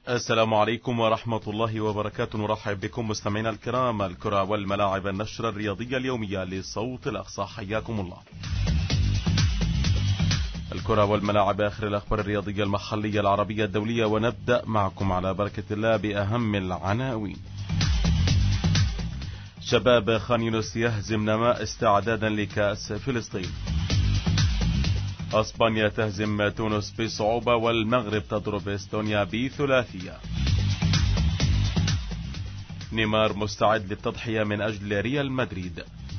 السلام عليكم ورحمة الله وبركاته. نرحب بكم مستمعينا الكرام. الكرة والملاعب، النشرة الرياضية اليومية لصوت الأقصى، حياكم الله. الكرة والملاعب، آخر الأخبار الرياضية المحلية العربية الدولية، ونبدأ معكم على بركة الله بأهم العناوين. شباب خان يونس يهزم نماء استعدادا لكأس فلسطين. اسبانيا تهزم تونس بصعوبة، والمغرب تضرب استونيا بثلاثية. نيمار مستعد للتضحية من أجل ريال مدريد.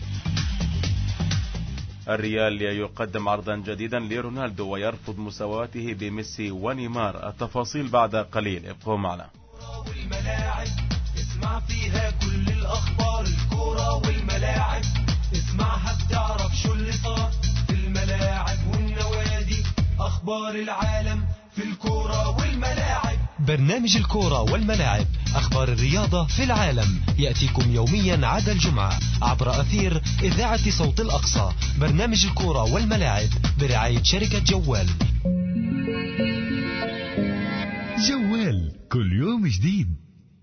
الريال يقدم عرضا جديدا لرونالدو ويرفض مساواته بميسي ونيمار. التفاصيل بعد قليل، ابقوا معنا. والملاعب اسمع فيها كل الأخبار. الكورة والملاعب اسمعها بتعرف شو اللي صار في الملاعب والنوادي. أخبار العالم في الكورة والملاعب. برنامج الكورة والملاعب، أخبار الرياضة في العالم، يأتيكم يوميا عدا الجمعة عبر أثير إذاعة صوت الأقصى. برنامج الكورة والملاعب برعاية شركة جوال. جوال كل يوم جديد.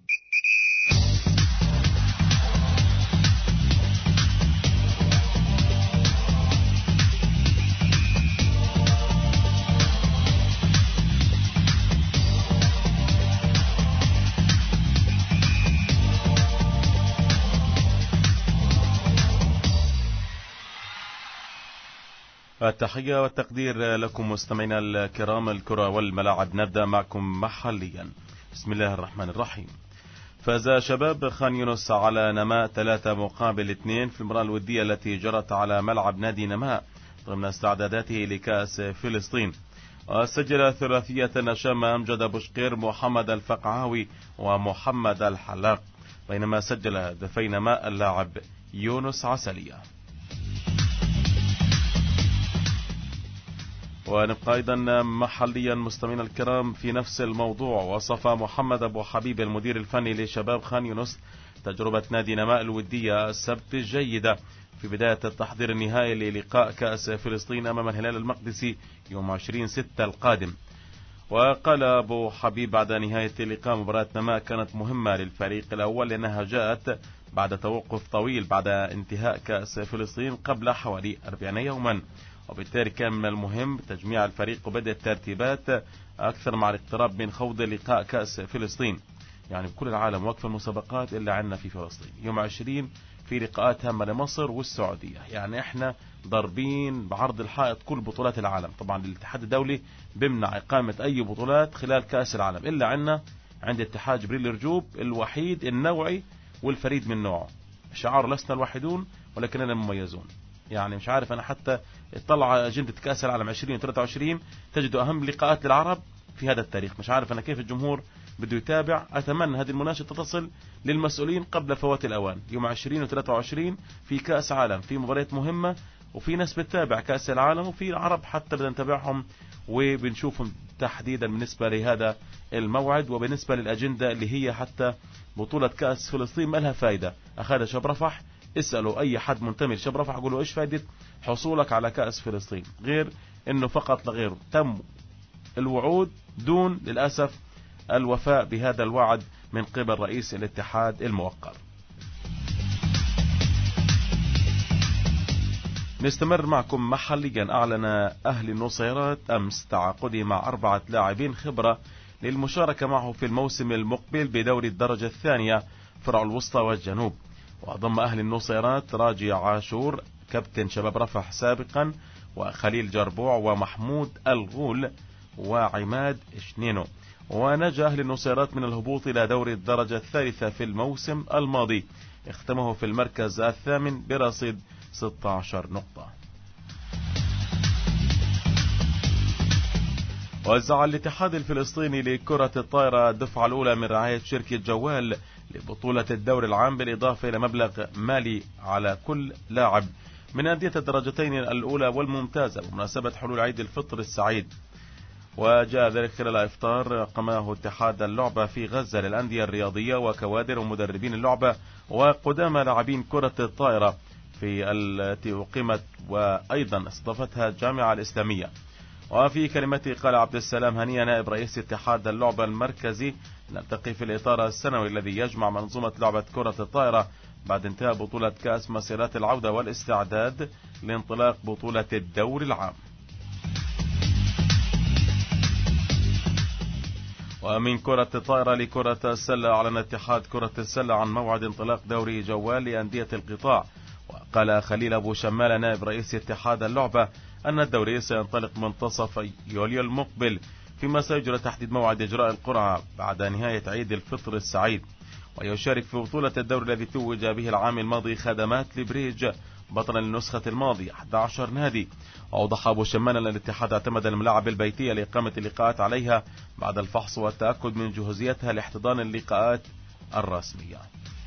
التحية والتقدير لكم مستمعينا الكرام. الكرة والملاعب، نبدأ معكم محليا. بسم الله الرحمن الرحيم. فاز شباب خان يونس على نماء 3-2 في المباراة الودية التي جرت على ملعب نادي نماء ضمن استعداداته لكأس فلسطين. وسجل ثلاثية هشام أمجد بوشقير، محمد الفقعاوي ومحمد الحلاق، بينما سجل هدفي نماء اللاعب يونس عسلية. ونبقى أيضا محليا مستمعينا الكرام في نفس الموضوع. وصف محمد أبو حبيب المدير الفني لشباب خان يونس تجربة نادي نماء الودية السبت جيدة في بداية التحضير النهائي للقاء كأس فلسطين أمام الهلال المقدسي يوم 20/6 القادم. وقال أبو حبيب بعد نهاية لقاء مباراة نماء كانت مهمة للفريق الأول لأنها جاءت بعد توقف طويل بعد انتهاء كأس فلسطين قبل حوالي 40 يوما، وبالتالي كان من المهم تجميع الفريق وبدء الترتيبات أكثر مع الاقتراب من خوض لقاء كأس فلسطين. يعني بكل العالم وقف المسابقات إلا عنا في فلسطين يوم 20 في لقاءات هامة لمصر والسعودية. يعني احنا ضاربين بعرض الحائط كل بطولات العالم. طبعا الاتحاد الدولي بمنع إقامة أي بطولات خلال كأس العالم إلا عنا عند اتحاد جبريل الرجوب الوحيد النوعي والفريد من نوعه. شعار لسنا الوحيدون ولكننا مميزون. يعني مش عارف أنا حتى اطلع أجندة كأس العالم 2023 تجد أهم لقاءات للعرب في هذا التاريخ. مش عارف أنا كيف الجمهور بده يتابع. أتمنى هذه المناشدة تصل للمسؤولين قبل فوات الأوان. يوم 20 و23 في كأس عالم، في مباريات مهمة، وفي ناس بتتابع كأس العالم، وفي العرب حتى بدنا نتابعهم وبنشوفهم تحديدا بالنسبة لهذا الموعد وبالنسبة للأجندة اللي هي حتى بطولة كأس فلسطين ما لها فايدة. أخذها شاب رفح. اسألوا أي حد منتمي لشباب رفح قولوا إيش فائدة حصولك على كأس فلسطين غير إنه فقط لغير تم الوعود دون للأسف الوفاء بهذا الوعد من قبل رئيس الاتحاد الموقر. نستمر معكم محليا. أعلن أهلي النصيرات أمس تعاقده مع 4 لاعبين خبرة للمشاركة معه في الموسم المقبل بدوري الدرجة الثانية فرع الوسطى والجنوب. وضم أهل النصيرات راجي عاشور كابتن شباب رفح سابقا، وخليل جربوع ومحمود الغول وعماد شنينو. ونجا أهل النصيرات من الهبوط إلى دوري الدرجة الثالثة في الموسم الماضي، اختمه في المركز الثامن برصيد 16 نقطة. وزع الاتحاد الفلسطيني لكرة الطائرة الدفعة الأولى من رعاية شركة جوال لبطولة الدوري العام، بالإضافة إلى مبلغ مالي على كل لاعب من أندية الدرجتين الأولى والممتازة بمناسبة حلول عيد الفطر السعيد. وجاء ذلك خلال إفطار قامه اتحاد اللعبة في غزة للأندية الرياضية وكوادر ومدربين اللعبة وقدامى لاعبين كرة الطائرة في التي أقيمت وأيضا استضافتها الجامعة الإسلامية. وفي كلمته قال عبد السلام هنية نائب رئيس اتحاد اللعبة المركزي: نلتقي في الإطار السنوي الذي يجمع منظومة لعبة كرة الطائرة بعد انتهاء بطولة كأس مسيرات العودة والاستعداد لانطلاق بطولة الدور العام. ومن كرة الطائرة لكرة السلة، أعلن اتحاد كرة السلة عن موعد انطلاق دوري جوال لأندية القطاع. وقال خليل أبو شمال نائب رئيس اتحاد اللعبة أن الدوري سينطلق منتصف يوليو المقبل، فيما سيجرى تحديد موعد إجراء القرعة بعد نهاية عيد الفطر السعيد. ويشارك في بطولة الدوري الذي توج به العام الماضي خدمات لبريج بطلا للنسخة الماضية 11 نادي. وأوضح أبو شمان أن الاتحاد اعتمد الملاعب البيتية لإقامة اللقاءات عليها بعد الفحص والتأكد من جهوزيتها لاحتضان اللقاءات الرسمية.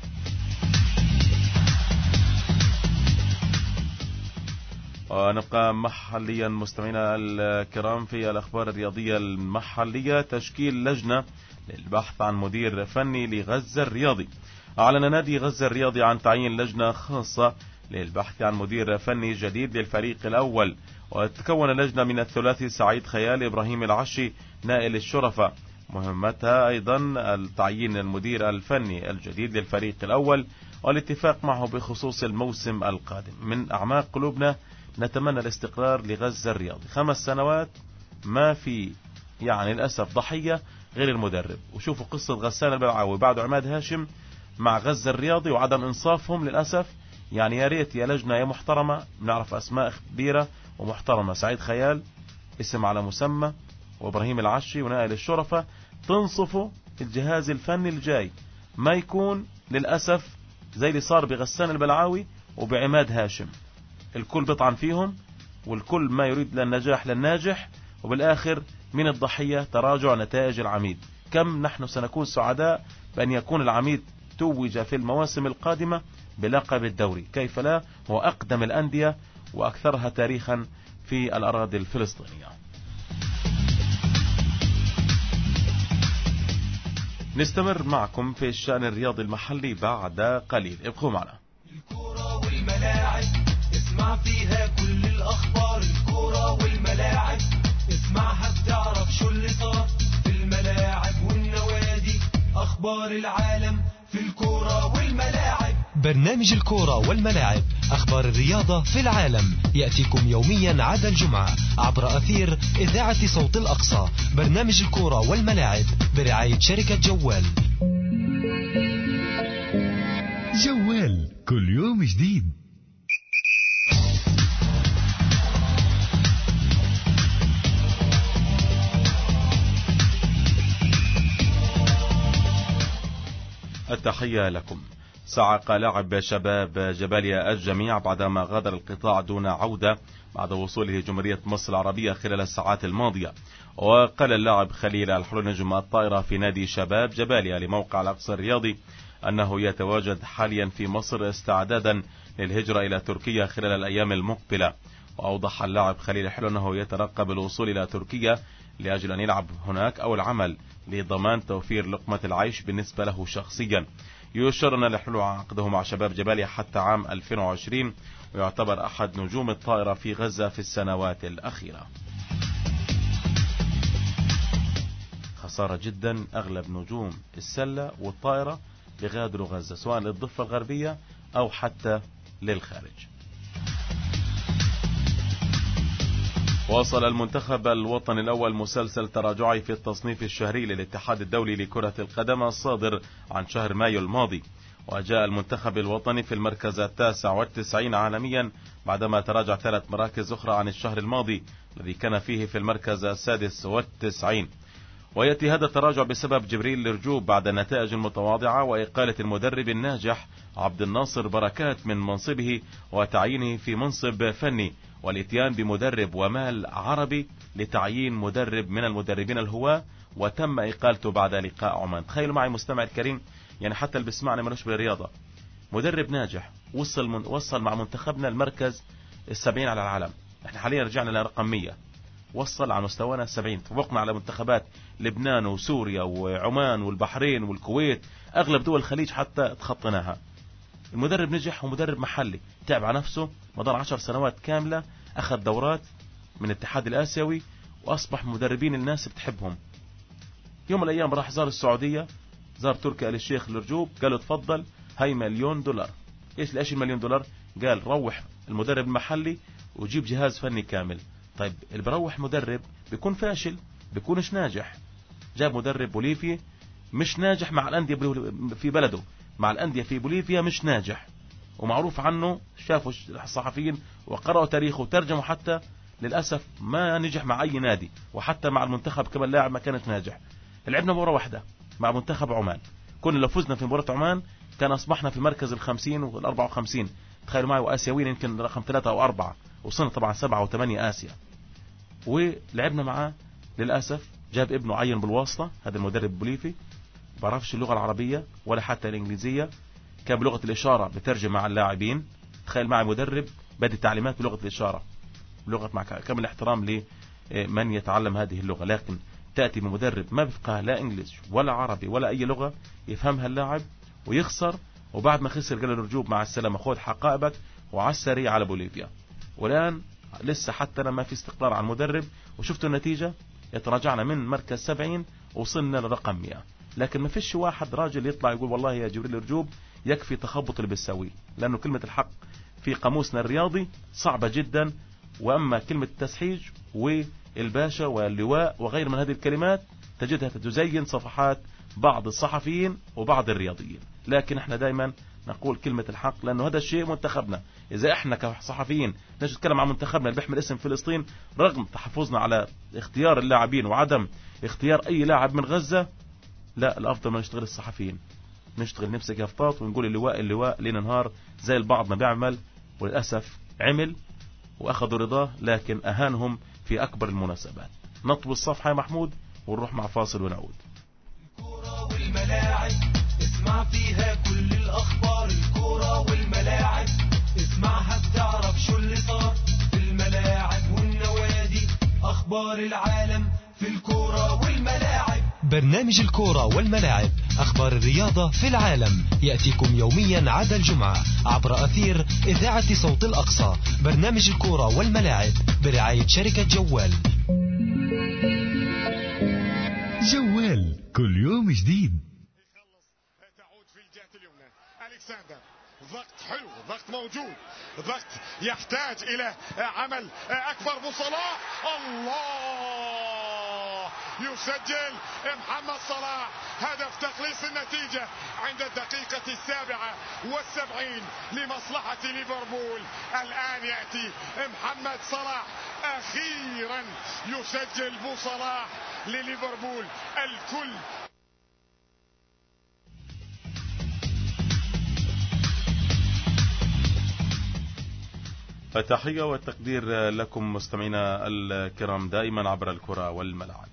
ونبقى محليا مستمعينا الكرام في الأخبار الرياضية المحلية. تشكيل لجنة للبحث عن مدير فني لغزة الرياضي. أعلن نادي غزة الرياضي عن تعيين لجنة خاصة للبحث عن مدير فني جديد للفريق الأول، وتتكون لجنة من الثلاثي سعيد خيال إبراهيم العشي نائل الشرفة. مهمتها أيضا التعيين المدير الفني الجديد للفريق الأول والاتفاق معه بخصوص الموسم القادم. من أعماق قلوبنا نتمنى الاستقرار لغزة الرياضي. 5 سنوات ما في يعني للأسف ضحية غير المدرب. وشوفوا قصة غسان البلعاوي بعد عماد هاشم مع غزة الرياضي وعدم إنصافهم للأسف. يعني يا ريت يا لجنة يا محترمة، بنعرف أسماء كبيرة ومحترمة: سعيد خيال اسم على مسمى، وإبراهيم العشي ونائل الشرفة، تنصفوا الجهاز الفني الجاي، ما يكون للأسف زي اللي صار بغسان البلعاوي وبعماد هاشم. الكل بيطعن فيهم والكل ما يريد للنجاح للناجح، وبالآخر من الضحية تراجع نتائج العميد. كم نحن سنكون سعداء بأن يكون العميد توج في المواسم القادمة بلقب الدوري، كيف لا؟ هو أقدم الأندية وأكثرها تاريخا في الأراضي الفلسطينية. نستمر معكم في الشأن الرياضي المحلي بعد قليل، ابقوا معنا. الكرة والملاعب اسمع فيها كل الأخبار. الكرة والملاعب اسمعها بتعرف شو اللي صار في الملاعب والنوادي. أخبار العالم في الكرة والملاعب. برنامج الكورة والملاعب، أخبار الرياضة في العالم، يأتيكم يوميا عدا الجمعة عبر أثير إذاعة صوت الأقصى. برنامج الكورة والملاعب برعاية شركة جوال. جوال كل يوم جديد. التحية لكم. صعق لاعب شباب جباليا الجميع بعدما غادر القطاع دون عودة بعد وصوله جمهورية مصر العربية خلال الساعات الماضية. وقال اللاعب خليل الحلو نجم الطائرة في نادي شباب جباليا لموقع الأقصى الرياضي أنه يتواجد حاليا في مصر استعدادا للهجرة إلى تركيا خلال الأيام المقبلة. وأوضح اللاعب خليل الحلو أنه يترقب الوصول إلى تركيا لأجل أن يلعب هناك أو العمل لضمان توفير لقمة العيش بالنسبة له شخصيا. يشير أن الحلو عقده مع شباب جباليا حتى عام 2020، ويعتبر أحد نجوم الطائرة في غزة في السنوات الأخيرة. خسارة جدا، أغلب نجوم السلة والطائرة بغادروا غزة سواء للضفة الغربية أو حتى للخارج. واصل المنتخب الوطني الأول مسلسل تراجعي في التصنيف الشهري للاتحاد الدولي لكرة القدم الصادر عن شهر مايو الماضي. وجاء المنتخب الوطني في المركز 99 عالميا بعدما تراجع 3 مراكز أخرى عن الشهر الماضي الذي كان فيه في المركز 96. ويأتي هذا التراجع بسبب جبريل لرجوب بعد النتائج المتواضعة وإقالة المدرب الناجح عبد الناصر بركات من منصبه وتعيينه في منصب فني، والاتيان بمدرب ومال عربي لتعيين مدرب من المدربين الهواة، وتم إقالته بعد لقاء عمان. تخيلوا معي مستمع الكريم، يعني حتى اللي بيسمعنا ملوش بالرياضة، مدرب ناجح وصل مع منتخبنا المركز 70 على العالم. احنا حاليا رجعنا لرقم 100، وصل على مستوانا 70، تفوقنا على منتخبات لبنان وسوريا وعمان والبحرين والكويت، أغلب دول الخليج حتى تخطيناها. المدرب نجح ومدرب محلي، تعب على نفسه مدار 10 سنوات كاملة، أخذ دورات من الاتحاد الآسيوي وأصبح مدربين الناس بتحبهم. يوم من الأيام راح زار السعودية، زار تركي آل الشيخ الرجوب، قال له تفضل هاي $1,000,000. إيش $1,000,000؟ قال روح المدرب المحلي وجيب جهاز فني كامل. طيب اللي بروح مدرب بيكون فاشل، بيكونش ناجح. جاب مدرب بوليفي مش ناجح مع الأندية في بلده، مع الأندية في بوليفيا مش ناجح، ومعروف عنه، شافوا الصحفيين وقرأوا تاريخه وترجموا، حتى للأسف ما نجح مع أي نادي، وحتى مع المنتخب كمان لاعب ما كانت ناجح. لعبنا مباراة واحدة مع منتخب عمان، كنا لو فزنا في مباراة عمان كان أصبحنا في المركز 50 وال54. تخيلوا معي، وآسيوين يمكن رقم 3 أو 4، وصلنا طبعا 7 و8 آسيا. ولعبنا معاه، للأسف جاب ابنه عين بالواسطة، هذا المدرب بوليفي بعرفش اللغة العربية ولا حتى الإنجليزية، كان بلغة الإشارة بترجم مع اللاعبين. تخيل معي مدرب بدي تعليمات بلغة الإشارة، بلغة مع كامل الاحترام لمن يتعلم هذه اللغة، لكن تأتي بمدرب ما بفقه لا إنجليزي ولا عربي ولا أي لغة يفهمها اللاعب ويخسر. وبعد ما خسر قال له رجوب مع السلامة، خذ حقائبك وعلى السريع على بوليفيا. والآن لسه حتى أنا ما في استقرار على المدرب، وشفتوا النتيجة، يتراجعنا من مركز 70 وصلنا لرقم 100. لكن ما فيش واحد راجل يطلع يقول والله يا جبريل رجوب يكفي تخبط اللي بتسويه، لأنه كلمة الحق في قاموسنا الرياضي صعبة جدا. وأما كلمة التسحيج والباشا واللواء وغير من هذه الكلمات تجدها تزين صفحات بعض الصحفيين وبعض الرياضيين. لكن احنا دائما نقول كلمة الحق، لأنه هذا الشيء منتخبنا. إذا احنا كصحفيين نجي نتكلم عن منتخبنا اللي بيحمل اسم فلسطين رغم تحفظنا على اختيار اللاعبين وعدم اختيار أي لاعب من غزة، لا، الأفضل ما نشتغل الصحفيين، نشتغل نمسك يافطات ونقول اللواء لين نهار زي البعض ما بيعمل. وللأسف عمل وأخذوا رضاه، لكن أهانهم في أكبر المناسبات. نطوي الصفحة يا محمود ونروح مع فاصل ونعود. الكرة والملاعب اسمع فيها كل الأخبار، الكرة والملاعب اسمعها بتعرف شو اللي صار في الملاعب والنوادي، أخبار العالم في الكرة والملاعب. برنامج الكورة والملاعب، أخبار الرياضة في العالم، يأتيكم يوميا عدا الجمعة عبر أثير إذاعة صوت الأقصى. برنامج الكورة والملاعب برعاية شركة جوال. جوال كل يوم جديد. تعود في الجهة اليمنى ألكسندر، ضغط حلو، ضغط موجود، ضغط يحتاج إلى عمل أكبر. بصلاح، الله، يسجل محمد صلاح هدف تخليص النتيجة عند الدقيقة 77 لمصلحة ليفربول. الآن يأتي محمد صلاح أخيرا يسجل بصلاح لليفربول. الكل التحية والتقدير لكم مستمعينا الكرام دائما عبر الكرة والملاعب.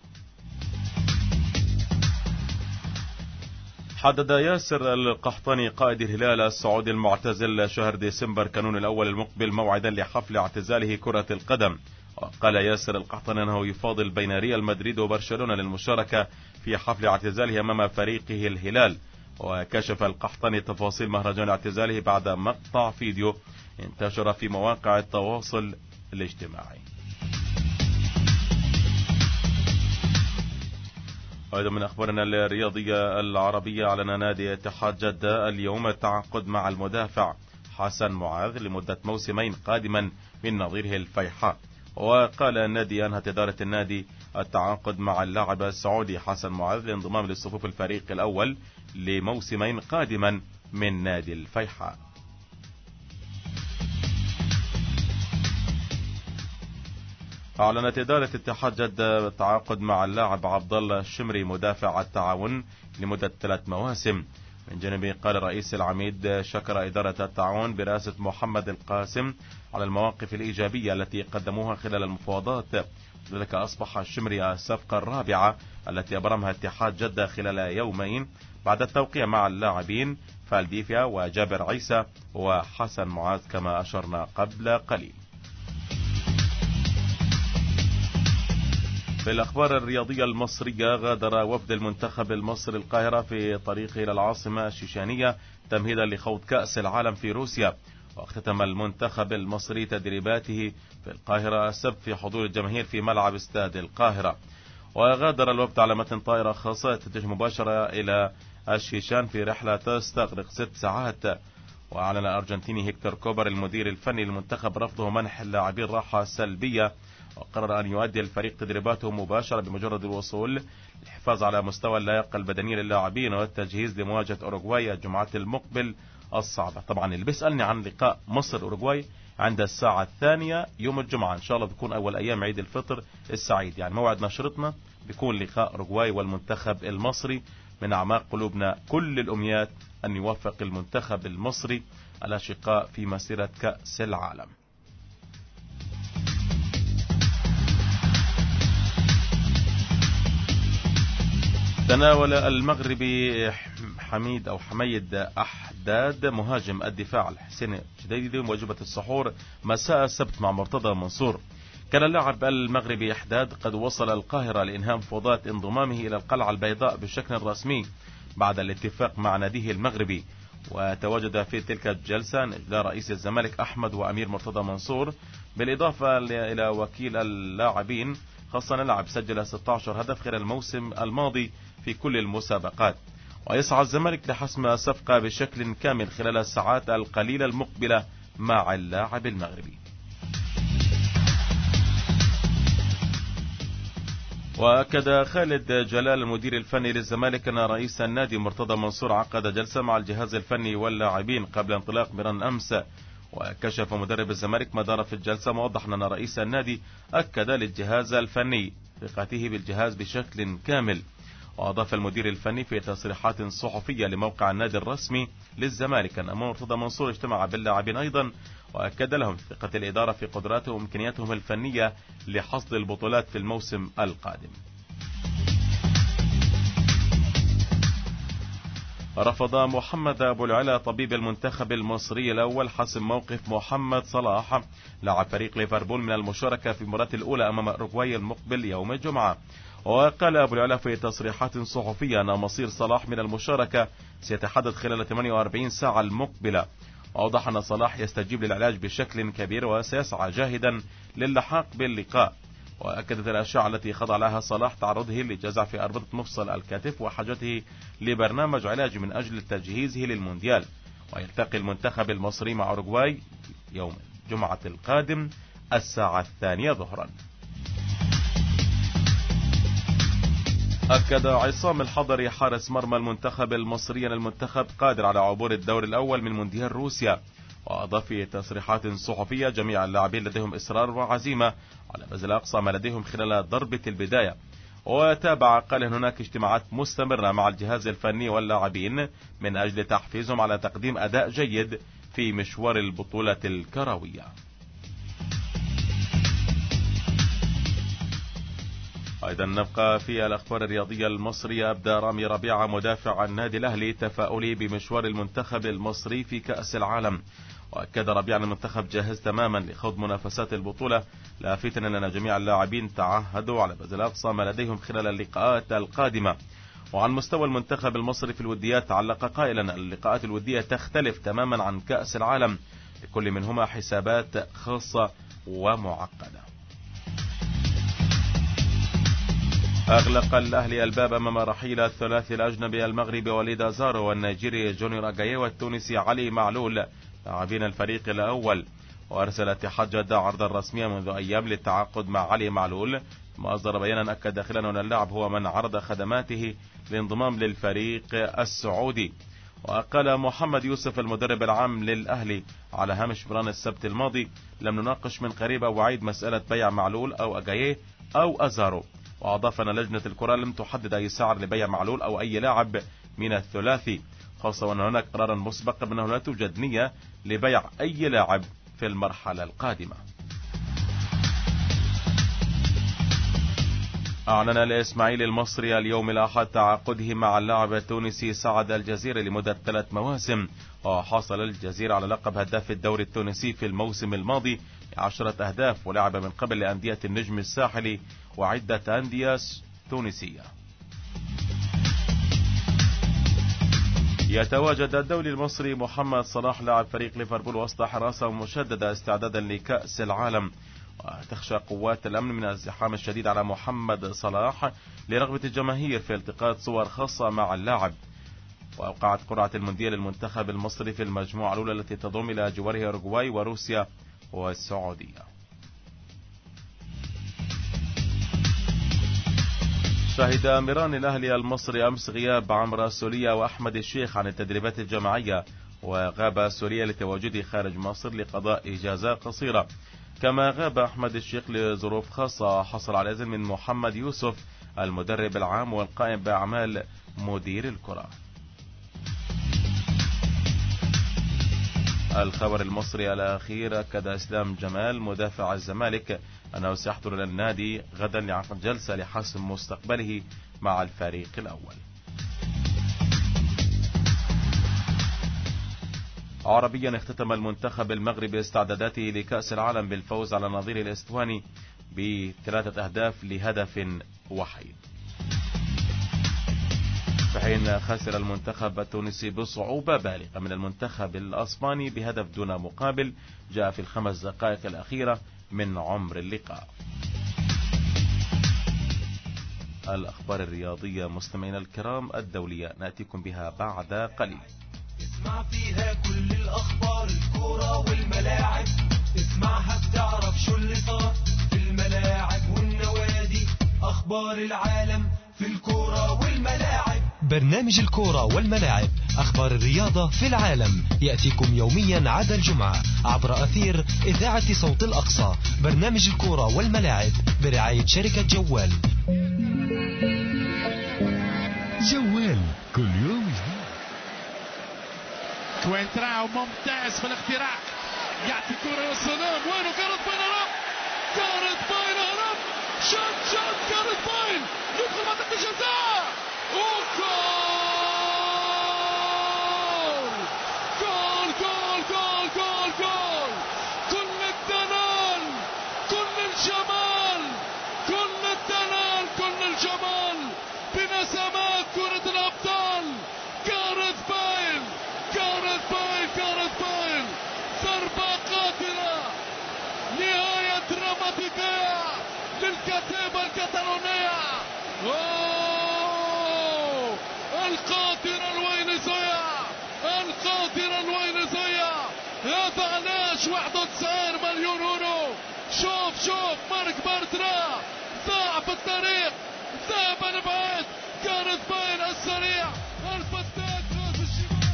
حدد ياسر القحطاني قائد الهلال السعودي المعتزل شهر ديسمبر كانون الأول المقبل موعدا لحفل اعتزاله كرة القدم. قال ياسر القحطاني أنه يفاضل بين ريال مدريد وبرشلونة للمشاركة في حفل اعتزاله أمام فريقه الهلال. وكشف القحطاني تفاصيل مهرجان اعتزاله بعد مقطع فيديو انتشر في مواقع التواصل الاجتماعي. أيضا من أخبارنا الرياضية العربية، أعلن نادي اتحاد جدة اليوم التعاقد مع المدافع حسن معاذ لمدة موسمين قادما من نظيره الفيحاء. وقال النادي أنهت إدارة النادي التعاقد مع اللاعب السعودي حسن معاذ لانضمام لصفوف الفريق الأول لموسمين قادما من نادي الفيحاء. أعلنت إدارة اتحاد جدة التعاقد مع اللاعب عبد الله الشمري مدافع التعاون لمدة 3 مواسم. من جانبه قال رئيس العميد شكر إدارة التعاون برئاسة محمد القاسم على المواقف الإيجابية التي قدموها خلال المفاوضات. لذلك أصبح الشمري الصفقة الرابعة التي أبرمها اتحاد جدة خلال يومين بعد التوقيع مع اللاعبين فالديفيا وجابر عيسى وحسن معاذ كما أشرنا قبل قليل. في الأخبار الرياضية المصرية، غادر وفد المنتخب المصري القاهرة في طريقه إلى العاصمة الشيشانية تمهيدا لخوض كأس العالم في روسيا. واختتم المنتخب المصري تدريباته في القاهرة السبت في حضور الجماهير في ملعب استاد القاهرة. وغادر الوفد على متن طائرة خاصة تتجه مباشرة إلى الشيشان في رحلة تستغرق 6 ساعات. وأعلن الأرجنتيني هيكتور كوبر المدير الفني للمنتخب رفضه منح اللاعبين راحة سلبية، وقرر أن يؤدي الفريق تدريباته مباشرة بمجرد الوصول للحفاظ على مستوى اللياقة البدنية للاعبين والتجهيز لمواجهة أوروغواي الجمعة المقبل الصعبة. طبعا اللي بيسألني عن لقاء مصر أوروغواي عند الساعة 2 يوم الجمعة، إن شاء الله بيكون أول أيام عيد الفطر السعيد، يعني موعد نشرتنا بيكون لقاء أوروغواي والمنتخب المصري. من أعماق قلوبنا كل الأمنيات أن يوفق المنتخب المصري الأشقاء في مسيرة كأس العالم. تناول المغربي حميد أحداد مهاجم الدفاع الحسين الجديدي وجبة السحور مساء السبت مع مرتضى منصور. كان اللاعب المغربي أحداد قد وصل القاهرة لإنهاء مفاوضات انضمامه إلى القلعة البيضاء بشكل رسمي بعد الاتفاق مع ناديه المغربي. وتواجد في تلك الجلسة نجلاء رئيس الزمالك أحمد وأمير مرتضى منصور، بالإضافة إلى وكيل اللاعبين، خاصة اللاعب سجل 16 هدف خلال الموسم الماضي في كل المسابقات. ويسعى الزمالك لحسم الصفقة بشكل كامل خلال الساعات القليلة المقبلة مع اللاعب المغربي. وأكد خالد جلال المدير الفني للزمالك أن رئيس النادي مرتضى منصور عقد جلسة مع الجهاز الفني واللاعبين قبل انطلاق ميران أمس. وكشف مدرب الزمالك ما دار في الجلسة، موضحا أن رئيس النادي أكد للجهاز الفني ثقته بالجهاز بشكل كامل. وأضاف المدير الفني في تصريحات صحفية لموقع النادي الرسمي للزمالك أن مرتضى منصور اجتمع باللاعبين أيضا، وأكد لهم ثقة الإدارة في قدراتهم وإمكانياتهم الفنية لحصد البطولات في الموسم القادم. رفض محمد أبو العلا طبيب المنتخب المصري الأول حسم موقف محمد صلاح لاعب فريق ليفربول من المشاركة في المباراة الأولى أمام أوروغواي المقبل يوم الجمعة. وقال أبو العلا في تصريحات صحفية أن مصير صلاح من المشاركة سيتحدد خلال 48 ساعة المقبلة. وأوضح أن صلاح يستجيب للعلاج بشكل كبير وسيسعى جاهدا للحاق باللقاء. وأكدت الأشعة التي خضع لها صلاح تعرضه لجزع في أربطة مفصل الكتف وحاجته لبرنامج علاجي من أجل تجهيزه للمونديال. ويلتقي المنتخب المصري مع أوروغواي يوم الجمعة القادم الساعة 2 ظهرا. أكد عصام الحضري حارس مرمى المنتخب المصري أن المنتخب قادر على عبور الدور الأول من مونديال روسيا. وأضاف في تصريحات صحفية جميع اللاعبين لديهم إصرار وعزيمة على بذل أقصى ما لديهم خلال ضربة البداية. وتابع قال هناك اجتماعات مستمرة مع الجهاز الفني واللاعبين من أجل تحفيزهم على تقديم أداء جيد في مشوار البطولة الكروية. أيضا نبقى في الأخبار الرياضية المصرية. أبدى رامي ربيعة مدافع النادي الأهلي تفاؤلي بمشوار المنتخب المصري في كأس العالم. وأكد ربيعة أن المنتخب جاهز تماما لخوض منافسات البطولة، لافتا أن جميع اللاعبين تعهدوا على بذل أقصى ما لديهم خلال اللقاءات القادمة. وعن مستوى المنتخب المصري في الوديات علق قائلا: اللقاءات الودية تختلف تماما عن كأس العالم، لكل منهما حسابات خاصة ومعقدة. أغلق الأهلي الباب أمام رحيل الثلاثي الأجنبي المغربي وليد أزارو والنيجيري جونيور أجاييه والتونسي علي معلول لاعبين الفريق الأول. وأرسل اتحاد جدة عرضا رسميا منذ أيام للتعاقد مع علي معلول، ثم أصدر بيانا أكد داخلا أن اللاعب هو من عرض خدماته للانضمام للفريق السعودي. وقال محمد يوسف المدرب العام للأهلي على هامش مران السبت الماضي: لم نناقش من قريب أو بعيد مسألة بيع معلول أو أجاييه أو أزارو. وأضاف أن لجنة الكرة لم تحدد أي سعر لبيع معلول أو أي لاعب من الثلاثي، خاصة وأن هناك قرارا مسبقا بأنه لا توجد نية لبيع أي لاعب في المرحلة القادمة. أعلن الإسماعيلي المصري اليوم الأحد تعاقده مع اللاعب التونسي سعد الجزيري لمدة 3 مواسم. وحصل الجزيرة على لقب هداف الدوري التونسي في الموسم الماضي ب10 أهداف، ولعب من قبل لأندية النجم الساحلي وعدة أندية تونسية. يتواجد الدولي المصري محمد صلاح لاعب فريق ليفربول وسط حراسة مشددة استعدادا لكأس العالم. وتخشى قوات الأمن من الازدحام الشديد على محمد صلاح لرغبة الجماهير في التقاط صور خاصة مع اللاعب. وأوقعت قرعة المونديال المنتخب المصري في المجموعة الأولى التي تضم إلى جوارها أوروغواي وروسيا والسعودية. شهد أميران الأهلي المصري أمس غياب عمرو سولية وأحمد الشيخ عن التدريبات الجماعية، وغاب سولية لتواجده خارج مصر لقضاء إجازة قصيرة، كما غاب أحمد الشيخ لظروف خاصة حصل على إذن من محمد يوسف المدرب العام والقائم بأعمال مدير الكرة. الخبر المصري الأخير: أكد إسلام جمال مدافع الزمالك أنه سيحضر إلى النادي غدا لعقد جلسة لحسم مستقبله مع الفريق الأول. عربيا: اختتم المنتخب المغربي استعداداته لكأس العالم بالفوز على نظيره الاستواني ب3 أهداف لهدف وحيد. في حين خسر المنتخب التونسي بصعوبة بالغة من المنتخب الأسباني بهدف دون مقابل جاء في ال5 دقائق الأخيرة من عمر اللقاء. الأخبار الرياضية مستمعينا الكرام الدولية نأتيكم بها بعد قليل. اسمع فيها كل الأخبار، الكورة والملاعب، اسمعها بتعرف شو اللي صار في الملاعب والنوادي، أخبار العالم في الكورة والملاعب. برنامج الكورة والملاعب، أخبار الرياضة في العالم، يأتيكم يوميا عدا الجمعة عبر أثير إذاعة صوت الأقصى. برنامج الكورة والملاعب برعاية شركة جوال. جوال كل يوم جديد. كوينتراو ممتاز في الاختراق، يعطي كرة للسلام، وينه كارت باين هرب، كارت باين هرب، شوت كارت باين يدخل منطقة الجزاء، وجول جول جول جول جول جول. كل الدلال، كل الجمال، كل الدلال، كل الجمال بنسمات كرة الأبطال. كارت باين، كارت باين، كارت باين، ضربة قاتلة، نهاية دراماتيكية للكتيبة الكتالونية. القاطرة الوينزية، القاطرة الوينزية، هذا علاش 91 مليون يورو. شوف مارك بارترا ضاع في الطريق، ذهب لبعيد. كارت باين السريع الفتاك راس الشمال.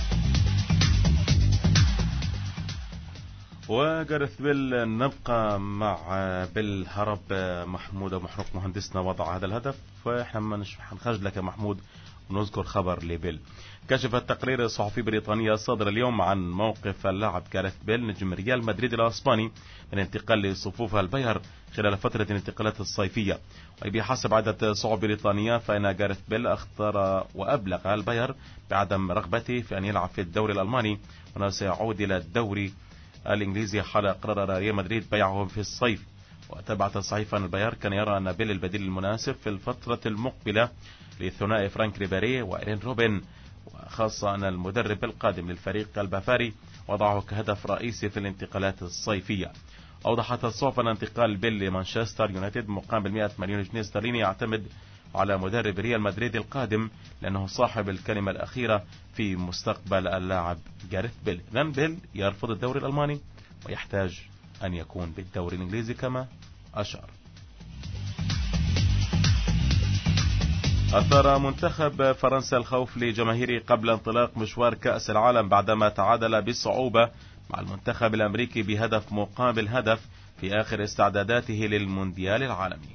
وجارث بيل، نبقى مع بيل هرب. محمود أبو محروق مهندسنا وضع هذا الهدف، فاحنا مش هنخرج لك يا محمود ونذكر خبر لبيل. كشف التقرير الصحفي البريطاني الصادر اليوم عن موقف اللاعب جارث بيل نجم ريال مدريد الاسباني من انتقال لصفوف الباير خلال فترة الانتقالات الصيفية. وبحسب عدة صحف بريطانية فإن جارث بيل اختار وأبلغ الباير بعدم رغبته في أن يلعب في الدوري الألماني، وأنه سيعود إلى الدوري الإنجليزي حال قرر ريال مدريد بيعه في الصيف. وتبعت الصحيفة أن الباير كان يرى أن بيل البديل المناسب في الفترة المقبلة لثنائي فرانك ريبيري وإيرين روبن، وخاصة أن المدرب القادم للفريق البافاري وضعه كهدف رئيسي في الانتقالات الصيفية. أوضحت الصحف أن انتقال بيل لمانشستر يونايتد مقابل 100 مليون جنيه استرليني يعتمد على مدرب ريال مدريد القادم، لأنه صاحب الكلمة الأخيرة في مستقبل اللاعب جارث بيل. لأن بيل يرفض الدوري الألماني ويحتاج أن يكون بالدوري الإنجليزي كما أشار. أثار منتخب فرنسا الخوف لجماهيره قبل انطلاق مشوار كأس العالم بعدما تعادل بصعوبة مع المنتخب الأمريكي بهدف مقابل هدف في آخر استعداداته للمونديال العالمي.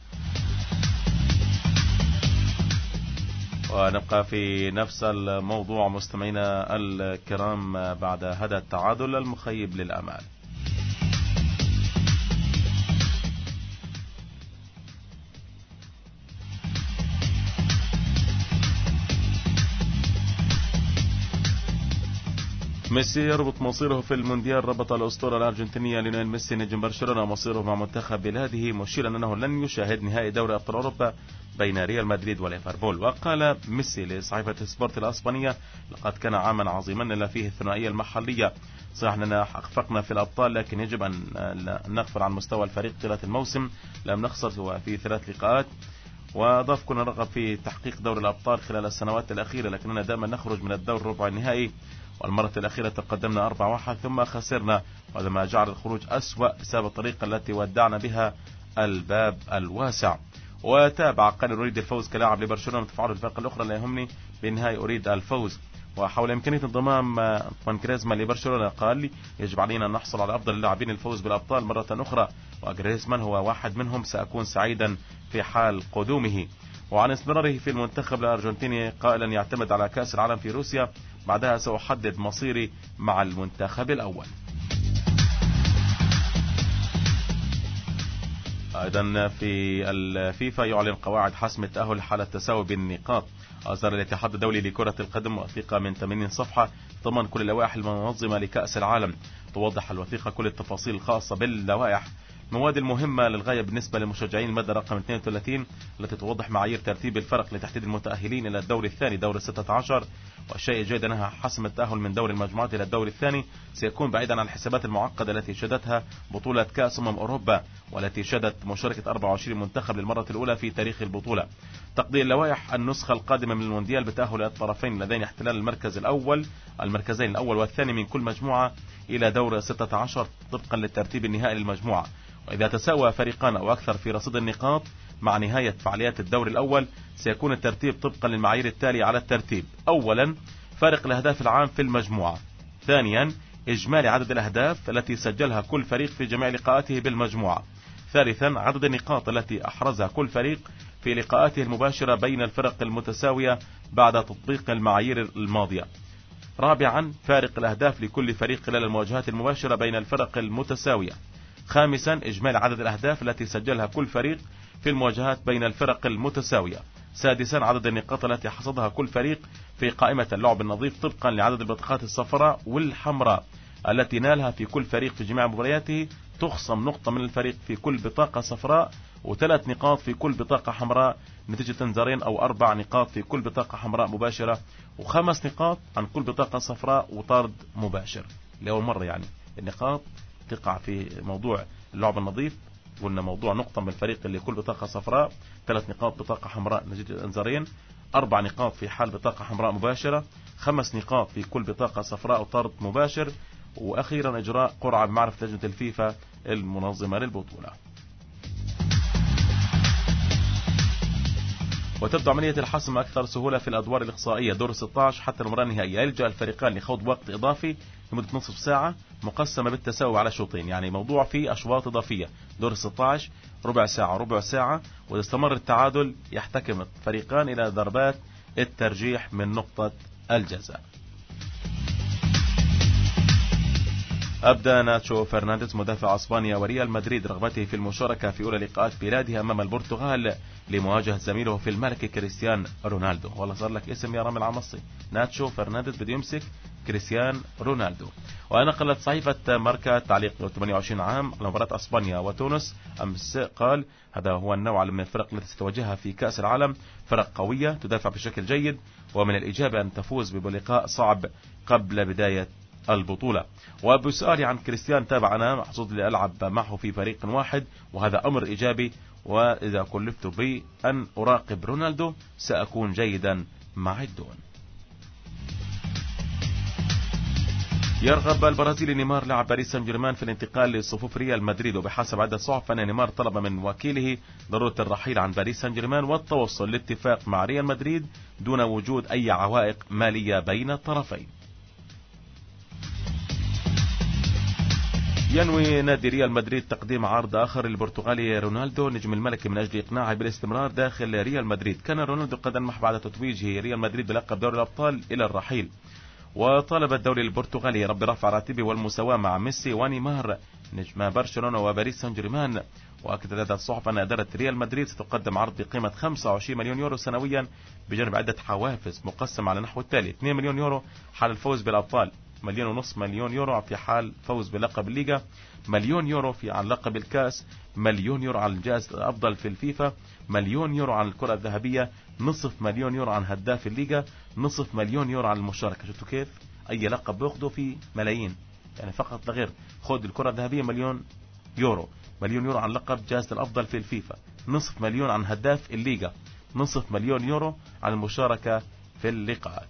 ونبقى في نفس الموضوع مستمعينا الكرام بعد هذا التعادل المخيب للأمال. ميسي يربط مصيره في المونديال. ربط الأسطورة الأرجنتينية ليونيل ميسي نجم برشلونة مصيره مع منتخب بلاده، مشيرا أنه لن يشاهد نهائي دوري أبطال أوروبا بين ريال مدريد وليفربول. وقال ميسي لصحيفة سبورت الأسبانية: لقد كان عاما عظيما لنا فيه الثنائية المحلية، صحيح أننا أخفقنا في الأبطال لكن يجب أن نغفر عن مستوى الفريق طيلة الموسم، لم نخسر في 3 لقاءات. وأضاف: كنا نرغب في تحقيق دوري الأبطال خلال السنوات الأخيرة لكننا دائما نخرج من الدور ربع النهائي، والمرة الأخيرة تقدمنا 4-1 ثم خسرنا، وهذا ما جعل الخروج أسوأ بسبب الطريقة التي ودعنا بها الباب الواسع. وتابع: قال: أريد الفوز كلاعب لبرشلونة، تفعل الفرق الأخرى لا يهمني، بالنهاية أريد الفوز. وحول إمكانية انضمام أنطوان جريزمان لبرشلونة قال لي: يجب علينا أن نحصل على أفضل اللاعبين الفوز بالأبطال مرة أخرى، وجريزمان هو واحد منهم، سأكون سعيدا في حال قدومه. وعن استمراره في المنتخب الأرجنتيني قائلا: يعتمد على كأس العالم في روسيا، بعدها سأحدد مصيري مع المنتخب الأول. أيضا في الفيفا يعلن قواعد حسم التأهل حال التساوي بالنقاط. أصدر الاتحاد الدولي لكرة القدم وثيقة من 80 صفحة ضمن كل اللوائح المنظمة لكأس العالم. توضح الوثيقة كل التفاصيل الخاصة باللوائح، المواد المهمة للغاية بالنسبة للمشجعين، المادة رقم 32 التي توضح معايير ترتيب الفرق لتحديد المتأهلين إلى الدور الثاني دور 16. والشيء الجيد أنها حسم التأهل من دور المجموعات إلى الدور الثاني سيكون بعيدا عن الحسابات المعقدة التي شهدتها بطولة كأس أوروبا، والتي شهدت مشاركة 24 منتخب للمرة الأولى في تاريخ البطولة. تقضي اللوائح النسخة القادمة من المونديال بتأهل الطرفين اللذين احتلال المركزين الأول والثاني من كل مجموعة إلى دور 16 طبقا للترتيب النهائي للمجموعة. وإذا تساوى فريقان أو أكثر في رصيد النقاط مع نهاية فعاليات الدور الأول سيكون الترتيب طبقا للمعايير التالية على الترتيب: أولا، فارق الأهداف العام في المجموعة. ثانيا، إجمالي عدد الأهداف التي سجلها كل فريق في جميع لقاءاته بالمجموعة. ثالثا، عدد النقاط التي أحرزها كل فريق في لقاءاته المباشرة بين الفرق المتساوية بعد تطبيق المعايير الماضية. رابعا، فارق الأهداف لكل فريق خلال المواجهات المباشرة بين الفرق المتساوية. خامسا، إجمالي عدد الأهداف التي سجلها كل فريق في المواجهات بين الفرق المتساوية. سادسا، عدد النقاط التي حصدها كل فريق في قائمة اللعب النظيف طبقا لعدد البطاقات الصفراء والحمراء التي نالها في كل فريق في جميع مبارياته. تخصم نقطة من الفريق في كل بطاقة صفراء، و3 نقاط في كل بطاقة حمراء نتيجة انذارين، أو 4 نقاط في كل بطاقة حمراء مباشرة، و5 نقاط عن كل بطاقة صفراء وطرد مباشر. لأول مرة يعني النقاط تقع في موضوع اللعب النظيف. قلنا موضوع نقطة من الفريق اللي كل بطاقة صفراء، 3 نقاط بطاقة حمراء نتيجة انذارين، 4 نقاط في حال بطاقة حمراء مباشرة، 5 نقاط في كل بطاقة صفراء وطرد مباشر، وأخيرا إجراء قرعة بمعرفة لجنة الفيفا المنظمة للبطولة. وتبدو عملية الحسم أكثر سهولة في الأدوار الإقصائية دور 16 حتى المباراة النهائية. يلجأ الفريقان لخوض وقت إضافي لمدة نصف ساعة مقسمة بالتساوي على شوطين، يعني موضوع فيه أشواط إضافية. دور 16 ربع ساعة ربع ساعة، وإذا استمر التعادل يحتكم الفريقان إلى ضربات الترجيح من نقطة الجزاء. أبدى ناتشو فرنانديز مدافع اسبانيا وريال مدريد رغبته في المشاركة في أولى لقاءات بلاده أمام البرتغال لمواجهة زميله في الملك كريستيان رونالدو. والله صار لك اسم يا رامي العمصي، ناتشو فرنانديز بده يمسك كريستيان رونالدو. ونقلت صحيفة ماركا تعليق 28 عام على مباراة اسبانيا وتونس أمس، قال: هذا هو النوع من الفرق التي ستواجهها في كأس العالم، فرق قوية تدافع بشكل جيد، ومن الإجابة أن تفوز بلقاء صعب قبل بداية البطولة. وبسؤالي عن كريستيان: تابع أنا محظوظ لألعب معه في فريق واحد وهذا أمر إيجابي، وإذا كلفت بأن أراقب رونالدو سأكون جيدا مع الدون. يرغب البرازيلي نيمار لاعب باريس سان جيرمان في الانتقال لصفوف ريال مدريد، وبحسب عدة صحف أن نيمار طلب من وكيله ضرورة الرحيل عن باريس سان جيرمان والتوصل لاتفاق مع ريال مدريد دون وجود أي عوائق مالية بين الطرفين. ينوي نادي ريال مدريد تقديم عرض آخر للبرتغالي رونالدو نجم الملكي من أجل إقناعه بالاستمرار داخل ريال مدريد. كان رونالدو قد ألمح بعد تتويجه ريال مدريد بلقب دوري الأبطال إلى الرحيل، وطالب الدوري البرتغالي برفع راتبه والمساواة مع ميسي ونيمار نجم برشلونة وباريس سان جيرمان. وأكدت هذا الصحف أن إدارة ريال مدريد ستقدم عرض بقيمة 25 مليون يورو سنويا بجانب عدة حوافز مقسمة على نحو التالي: 2 مليون يورو حال الفوز بالأبطال، 1.5 مليون يورو في حال فوز بلقب الليغا، 1 مليون يورو عن لقب الكاس، 1 مليون يورو عن الجائزة الأفضل في الفيفا، 1 مليون يورو عن الكرة الذهبية، نصف مليون يورو عن هداف الليغا، نصف مليون يورو عن المشاركة. شفتوا كيف؟ أي لقب بياخده في ملايين، يعني فقط لا غير. خد الكرة الذهبية 1 مليون يورو، 1 مليون يورو عن لقب جائزة الأفضل في الفيفا، نصف مليون عن هداف الليغا، نصف مليون يورو عن المشاركة في اللقاءات.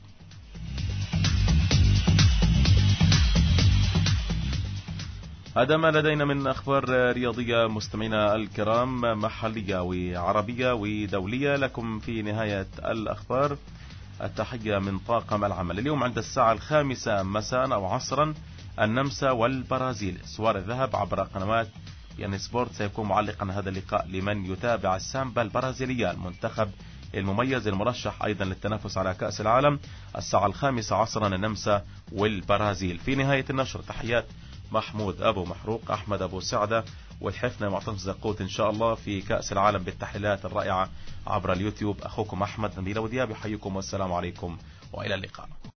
هذا ما لدينا من أخبار رياضية مستمعينا الكرام، محلية وعربية ودولية. لكم في نهاية الأخبار التحية من طاقم العمل. اليوم عند الساعة 5 مساء أو عصرا النمسا والبرازيل، سوار الذهب عبر قنوات يعني سبورت سيكون معلقا هذا اللقاء لمن يتابع السامبا البرازيلية، المنتخب المميز المرشح أيضا للتنافس على كأس العالم. الساعة 5 عصرا النمسا والبرازيل. في نهاية النشر تحيات محمود أبو محروق، أحمد أبو سعدة، والحفنة معتصم زقوت إن شاء الله في كأس العالم بالتحليلات الرائعة عبر اليوتيوب. أخوكم أحمد نبيل ودياب يحييكم والسلام عليكم وإلى اللقاء.